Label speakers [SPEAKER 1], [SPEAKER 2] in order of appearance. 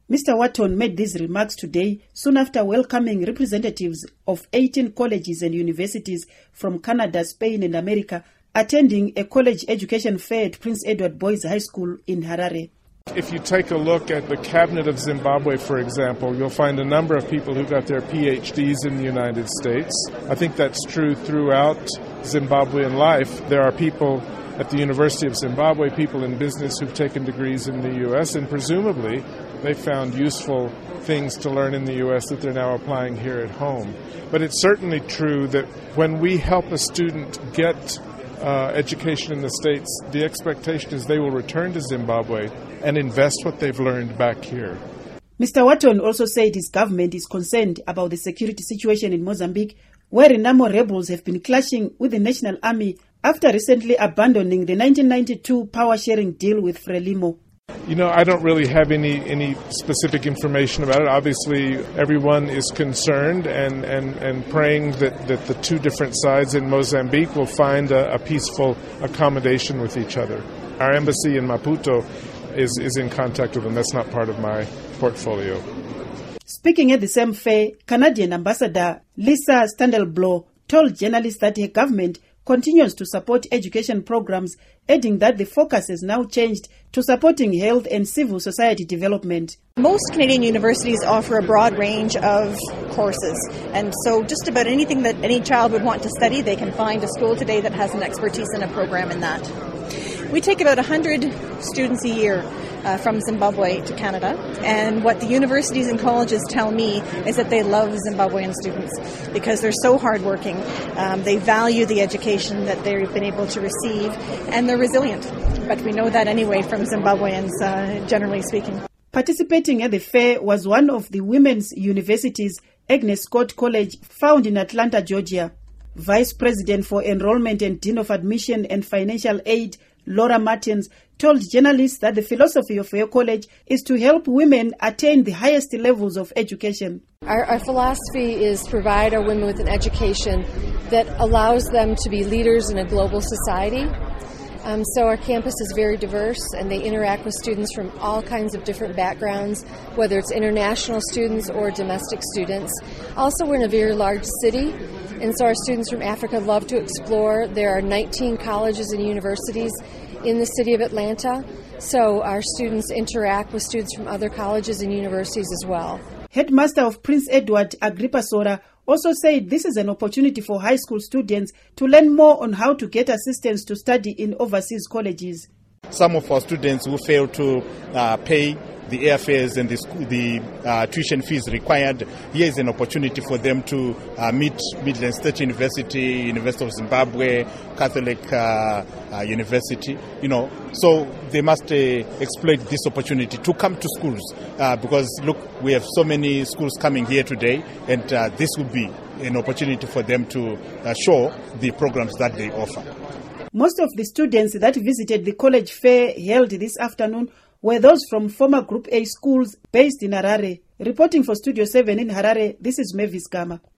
[SPEAKER 1] Mr. Wharton made these remarks today, soon after welcoming representatives of 18 colleges and universities from Canada, Spain and America, attending a college education fair at Prince Edward Boys High School in Harare.
[SPEAKER 2] If you take a look at the cabinet of Zimbabwe, for example, you'll find a number of people who got their PhDs in the United States. I think that's true throughout Zimbabwean life. There are people at the University of Zimbabwe, people in business who've taken degrees in the U.S., and presumably they found useful things to learn in the U.S. that they're now applying here at home. But it's certainly true that when we help a student get education in the States, the expectation is they will return to Zimbabwe and invest what they've learned back here.
[SPEAKER 1] Mr. Wharton also said his government is concerned about the security situation in Mozambique, where Renamo rebels have been clashing with the National Army after recently abandoning the 1992 power-sharing deal with Frelimo.
[SPEAKER 2] You know, I don't really have any specific information about it. Obviously, everyone is concerned and praying that the two different sides in Mozambique will find a peaceful accommodation with each other. Our embassy in Maputo is in contact with them. That's not part of my portfolio.
[SPEAKER 1] Speaking at the same fair, Canadian Ambassador Lisa Standelblow told journalists that her government continues to support education programs, adding that the focus has now changed to supporting health and civil society development.
[SPEAKER 3] Most Canadian universities offer a broad range of courses, and so just about anything that any child would want to study, they can find a school today that has an expertise in a program in that. We take about 100 students a year from Zimbabwe to Canada, and what the universities and colleges tell me is that they love Zimbabwean students because they're so hardworking, they value the education that they've been able to receive, and they're resilient. But we know that anyway from Zimbabweans, generally speaking.
[SPEAKER 1] Participating at the fair was one of the women's universities, Agnes Scott College, found in Atlanta, Georgia. Vice President for Enrollment and Dean of Admission and Financial Aid, Laura Martins, told journalists that the philosophy of her college is to help women attain the highest levels of education.
[SPEAKER 4] Our philosophy is to provide our women with an education that allows them to be leaders in a global society. So our campus is very diverse, and they interact with students from all kinds of different backgrounds, whether it's international students or domestic students. Also, we're in a very large city, and so our students from Africa love to explore. There are 19 colleges and universities in the city of Atlanta, so our students interact with students from other colleges and universities as well.
[SPEAKER 1] Headmaster of Prince Edward, Agrippa Sora, also said this is an opportunity for high school students to learn more on how to get assistance to study in overseas colleges.
[SPEAKER 5] Some of our students who fail to pay the airfares and the tuition fees required, here is an opportunity for them to meet Midland State University, University of Zimbabwe, Catholic University, so they must exploit this opportunity to come to schools because, look, we have so many schools coming here today, and this would be an opportunity for them to show the programs that they offer.
[SPEAKER 1] Most of the students that visited the college fair held this afternoon were those from former Group A schools based in Harare. Reporting for Studio 7 in Harare, this is Mavis Gama.